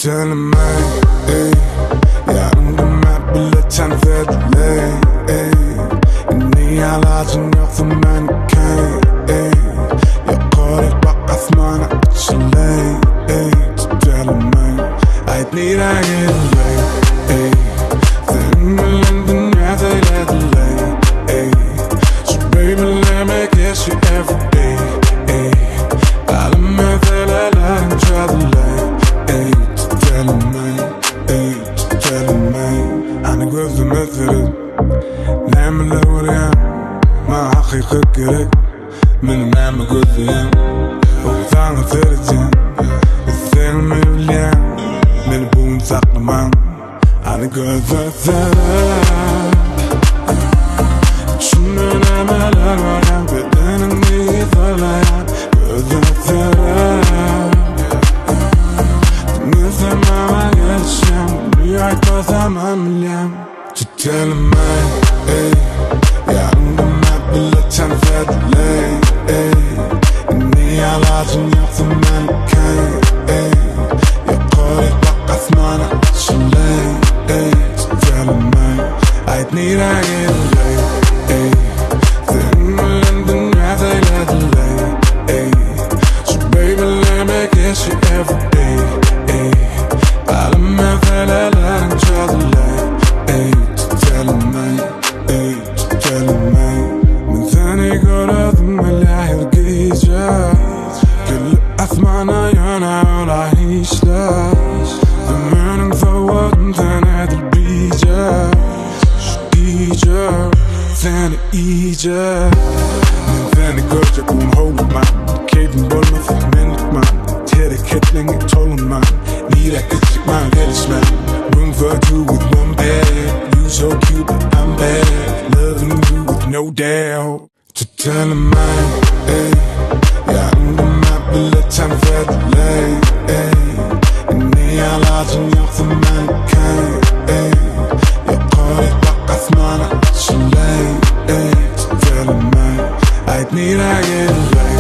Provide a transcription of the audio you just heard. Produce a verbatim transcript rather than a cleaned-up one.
Tell mig, ey, jeg undrer mig, billeder tager ved lag, ey. Inni alacın yok zaman kan, ey. Jeg korek bak asmana içilay, ey. Tell mig, ait nira gelay, ey. Senin bilen dünyada ilerlay, ey. So baby let me kiss you every day, ey. Alım mezelelerin çözülay, ey. Tell me, ey, tell me. Hani gözüm özürüz Neymeler uğrayan Ma hakikat gerek Benim neyme gözleyen Sana söyleyeceğim Senin beni bilen Beni bunu saklaman Hani göz özürüz Şimdi neymeler uğrayan Bedenin iyi söyleyen Göz özürüz Nefsime geçeceğim Rüyayı zaman bileyim Tell me, ey. Yarın hep bile tanıfet lay, ey. Inni alacın yok zaman kan, ey. Yok korek bak asmana içilay, ey. Tell me, ait nira gelay, ey. Senin bilen dünyada ilerlay, ey. So baby let me kiss you every day, ey. Alım mezelelerin çözülay, ey. Tell me, ey, tell me. Ben seni gördüm hele gece Gül asmana yana ola işler Zamanin soğudum sen edilbice Şu gece seni iyice Ben seni görecek un hoğulman Keyfim bulmasın menlikman Hareketlerini tolunman Nira geçikman gelişmen Room for two with one bed You so cute but I'm bad Loving you with no doubt To tell me, ey. Yarın hep bile tanıfet lay, ey. Inni alacın yok zaman kan, ey. Yok korek bak asmana içilay, ey. Tell me, ait nira gelay